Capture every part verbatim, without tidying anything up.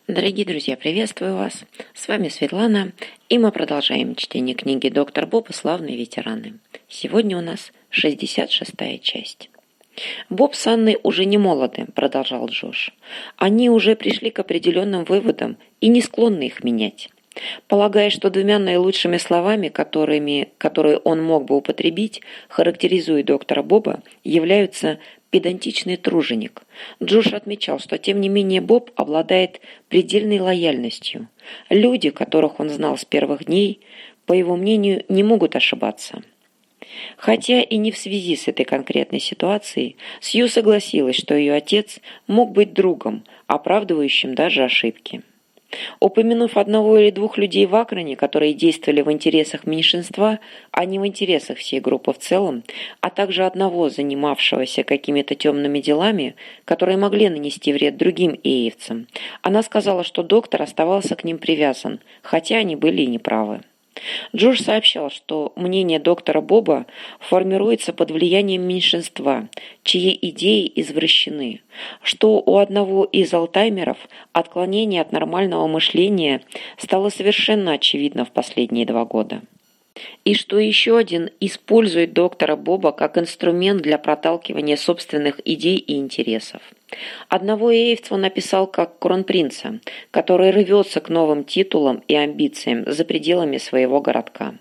Дорогие друзья, приветствую вас. С вами Светлана, и мы продолжаем чтение книги «Доктор Боб и славные ветераны». Сегодня у нас шестьдесят шестая часть. «Боб с Анной уже не молоды», — продолжал Джош. «Они уже пришли к определенным выводам и не склонны их менять. Полагая, что двумя наилучшими словами, которыми, которые он мог бы употребить, характеризуя доктора Боба, являются педантичный труженик, Джош отмечал, что тем не менее Боб обладает предельной лояльностью. Люди, которых он знал с первых дней, по его мнению, не могут ошибаться. Хотя и не в связи с этой конкретной ситуацией, Сью согласилась, что ее отец мог быть другом, оправдывающим даже ошибки. Упомянув одного или двух людей в Акроне, которые действовали в интересах меньшинства, а не в интересах всей группы в целом, а также одного, занимавшегося какими-то темными делами, которые могли нанести вред другим эевцам, она сказала, что доктор оставался к ним привязан, хотя они были и неправы. Джош сообщал, что мнение доктора Боба формируется под влиянием меньшинства, чьи идеи извращены, что у одного из алтаймеров отклонение от нормального мышления стало совершенно очевидно в последние два года. И что еще один использует доктора Боба как инструмент для проталкивания собственных идей и интересов. Одного эевца он описал как кронпринца, который рвется к новым титулам и амбициям за пределами своего городка.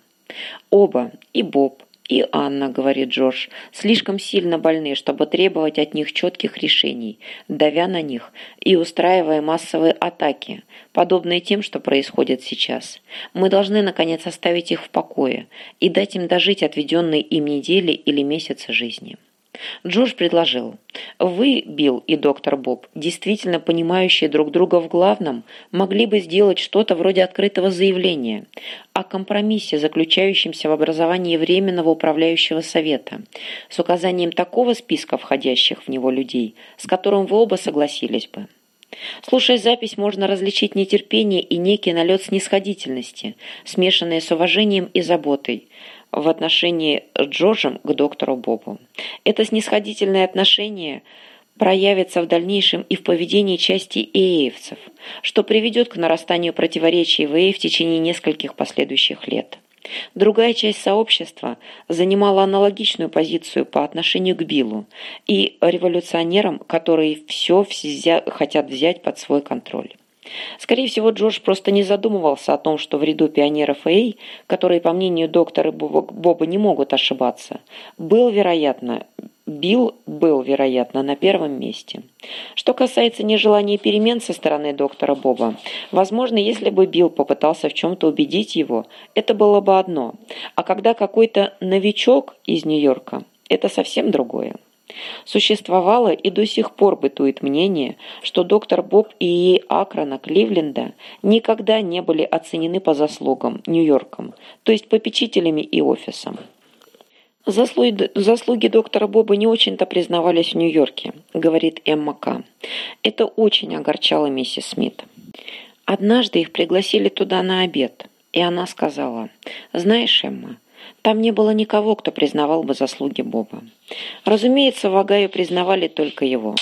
Оба, и Боб, и Анна, говорит Джош, слишком сильно больны, чтобы требовать от них четких решений, давя на них и устраивая массовые атаки, подобные тем, что происходит сейчас. Мы должны, наконец, оставить их в покое и дать им дожить отведенные им недели или месяцы жизни. Джош предложил: «Вы, Билл и доктор Боб, действительно понимающие друг друга в главном, могли бы сделать что-то вроде открытого заявления о компромиссе, заключающемся в образовании Временного управляющего совета, с указанием такого списка входящих в него людей, с которым вы оба согласились бы». Слушая запись, можно различить нетерпение и некий налет снисходительности, смешанные с уважением и заботой, в отношении Джорджем к доктору Бобу. Это снисходительное отношение проявится в дальнейшем и в поведении части эевцев, что приведет к нарастанию противоречий в Эе в течение нескольких последующих лет. Другая часть сообщества занимала аналогичную позицию по отношению к Биллу и революционерам, которые все взя- хотят взять под свой контроль. Скорее всего, Джордж просто не задумывался о том, что в ряду пионеров Эй, которые, по мнению доктора Боба, не могут ошибаться, был, вероятно, Билл был, вероятно, на первом месте. Что касается нежелания перемен со стороны доктора Боба, возможно, если бы Билл попытался в чем-то убедить его, это было бы одно, а когда какой-то новичок из Нью-Йорка, это совсем другое. Существовало и до сих пор бытует мнение, что доктор Боб и Е. Акрона Кливленда никогда не были оценены по заслугам Нью-Йорком, то есть попечителями и офисом. Заслуги, заслуги доктора Боба не очень-то признавались в Нью-Йорке, говорит Эмма К. Это очень огорчало миссис Смит. Однажды их пригласили туда на обед, и она сказала: «Знаешь, Эмма, там не было никого, кто признавал бы заслуги Боба. Разумеется, в Огайо признавали только его.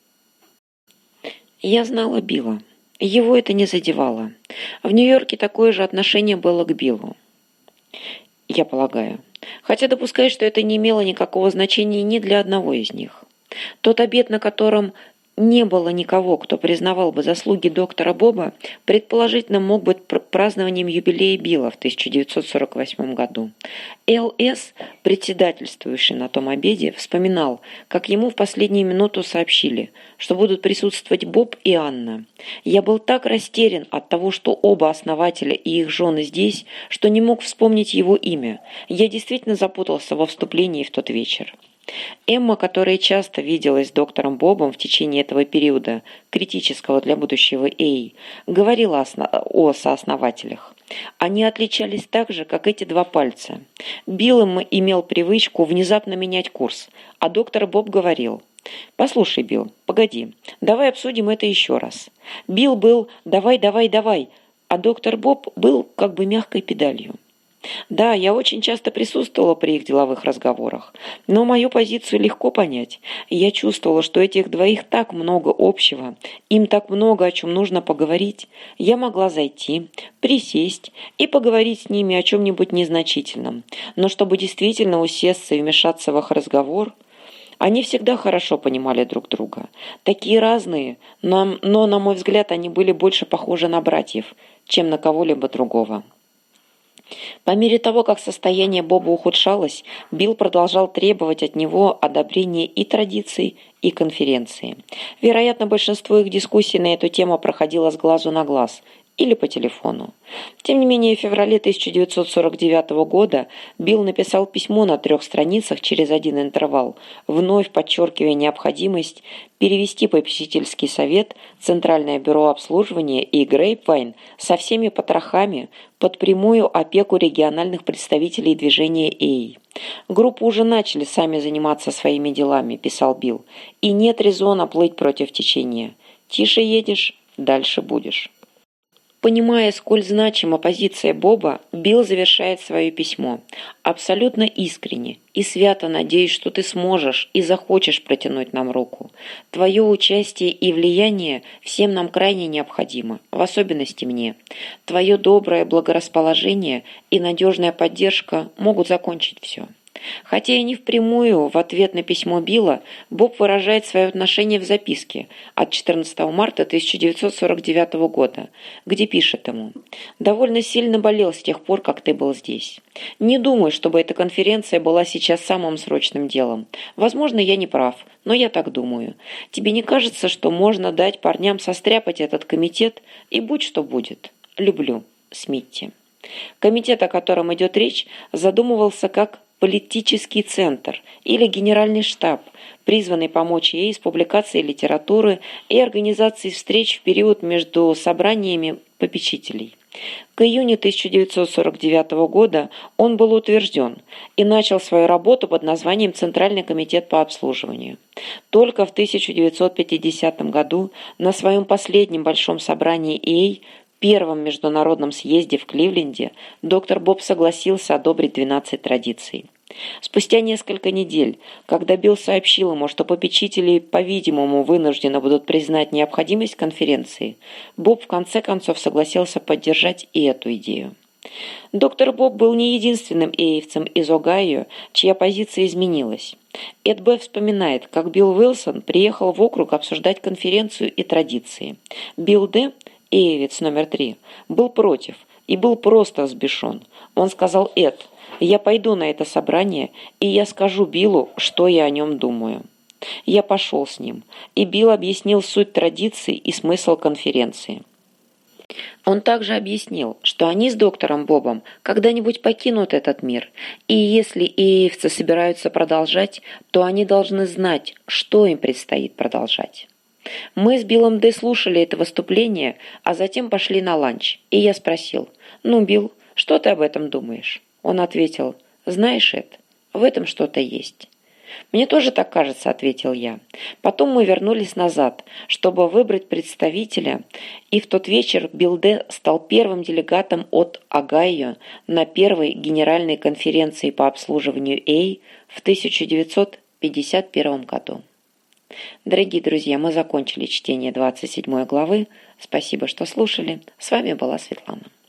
Я знала Билла. Его это не задевало. В Нью-Йорке такое же отношение было к Биллу. Я полагаю. Хотя допускаю, что это не имело никакого значения ни для одного из них. Тот обед, на котором не было никого, кто признавал бы заслуги доктора Боба, предположительно мог быть празднованием юбилея Билла в тысяча девятьсот сорок восьмом году. Эл Эс, председательствующий на том обеде, вспоминал, как ему в последнюю минуту сообщили, что будут присутствовать Боб и Анна. «Я был так растерян от того, что оба основателя и их жены здесь, что не мог вспомнить его имя. Я действительно запутался во вступлении в тот вечер». Эмма, которая часто виделась с доктором Бобом в течение этого периода, критического для будущего Эй, говорила о сооснователях. Они отличались так же, как эти два пальца. Билл имел привычку внезапно менять курс, а доктор Боб говорил: «Послушай, Билл, погоди, давай обсудим это еще раз». Билл был «давай, давай, давай», а доктор Боб был как бы мягкой педалью. Да, я очень часто присутствовала при их деловых разговорах, но мою позицию легко понять. Я чувствовала, что этих двоих так много общего, им так много о чем нужно поговорить. Я могла зайти, присесть и поговорить с ними о чем-нибудь незначительном. Но чтобы действительно усесться и вмешаться в их разговор, они всегда хорошо понимали друг друга. Такие разные, но, но, на мой взгляд, они были больше похожи на братьев, чем на кого-либо другого. По мере того, как состояние Боба ухудшалось, Билл продолжал требовать от него одобрения и традиций, и конференции. Вероятно, большинство их дискуссий на эту тему проходило с глазу на глаз или по телефону. Тем не менее, в феврале тысяча девятьсот сорок девятого года Билл написал письмо на трех страницах через один интервал, вновь подчеркивая необходимость перевести попечительский совет, Центральное бюро обслуживания и Грейпвайн со всеми потрохами под прямую опеку региональных представителей движения Эй. «Группы уже начали сами заниматься своими делами», – писал Билл, – «и нет резона плыть против течения. Тише едешь, дальше будешь». Понимая, сколь значима позиция Боба, Билл завершает свое письмо. «Абсолютно искренне и свято надеюсь, что ты сможешь и захочешь протянуть нам руку. Твое участие и влияние всем нам крайне необходимо, в особенности мне. Твое доброе благорасположение и надежная поддержка могут закончить все». Хотя и не впрямую, в ответ на письмо Билла, Боб выражает свое отношение в записке от четырнадцатого марта тысяча девятьсот сорок девятого года, где пишет ему: «Довольно сильно болел с тех пор, как ты был здесь. Не думаю, чтобы эта конференция была сейчас самым срочным делом. Возможно, я не прав, но я так думаю. Тебе не кажется, что можно дать парням состряпать этот комитет, и будь что будет? Люблю. Смитти». Комитет, о котором идет речь, задумывался как политический центр или генеральный штаб, призванный помочь ей с публикацией литературы и организацией встреч в период между собраниями попечителей. К июню тысяча девятьсот сорок девятого года он был утвержден и начал свою работу под названием Центральный комитет по обслуживанию. Только в тысяча девятьсот пятидесятом году на своем последнем большом собрании Эй, первом международном съезде в Кливленде, доктор Боб согласился одобрить двенадцать традиций. Спустя несколько недель, когда Билл сообщил ему, что попечители, по-видимому, вынуждены будут признать необходимость конференции, Боб в конце концов согласился поддержать и эту идею. Доктор Боб был не единственным эйвцем из Огайо, чья позиция изменилась. Эд Б. вспоминает, как Билл Уилсон приехал в округ обсуждать конференцию и традиции. Билл Д., эйвец номер три, был против и был просто взбешен. Он сказал: «Эд, я пойду на это собрание, и я скажу Биллу, что я о нем думаю». Я пошел с ним, и Билл объяснил суть традиций и смысл конференции. Он также объяснил, что они с доктором Бобом когда-нибудь покинут этот мир, и если эйвцы собираются продолжать, то они должны знать, что им предстоит продолжать. Мы с Биллом Д. слушали это выступление, а затем пошли на ланч, и я спросил: «Ну, Билл, что ты об этом думаешь?» Он ответил: «Знаешь, Эд, в этом что-то есть». «Мне тоже так кажется», — ответил я. Потом мы вернулись назад, чтобы выбрать представителя, и в тот вечер Билл Д. стал первым делегатом от Огайо на первой генеральной конференции по обслуживанию Эй в тысяча девятьсот пятьдесят первом году. Дорогие друзья, мы закончили чтение двадцать седьмой главы. Спасибо, что слушали. С вами была Светлана.